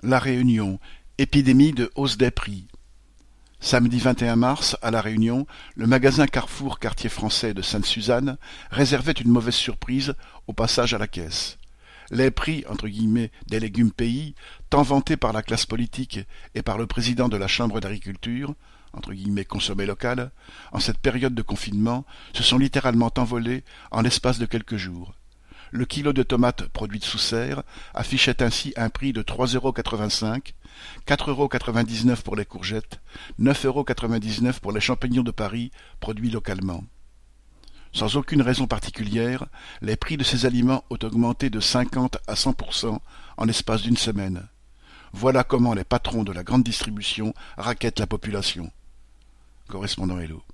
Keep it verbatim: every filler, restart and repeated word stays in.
La Réunion, épidémie de hausse des prix. Samedi vingt et un mars, à La Réunion, le magasin Carrefour quartier français de Sainte-Suzanne réservait une mauvaise surprise au passage à la caisse. Les prix entre guillemets, des légumes pays, tant vantés par la classe politique et par le président de la Chambre d'agriculture, entre guillemets consommé local, en cette période de confinement, se sont littéralement envolés en l'espace de quelques jours. Le kilo de tomates produites sous serre affichait ainsi un prix de trois euros quatre-vingt-cinq, quatre euros quatre-vingt-dix-neuf pour les courgettes, neuf euros quatre-vingt-dix-neuf pour les champignons de Paris produits localement. Sans aucune raison particulière, les prix de ces aliments ont augmenté de cinquante à cent pour cent en l'espace d'une semaine. Voilà comment les patrons de la grande distribution raquettent la population. Correspondant Hello.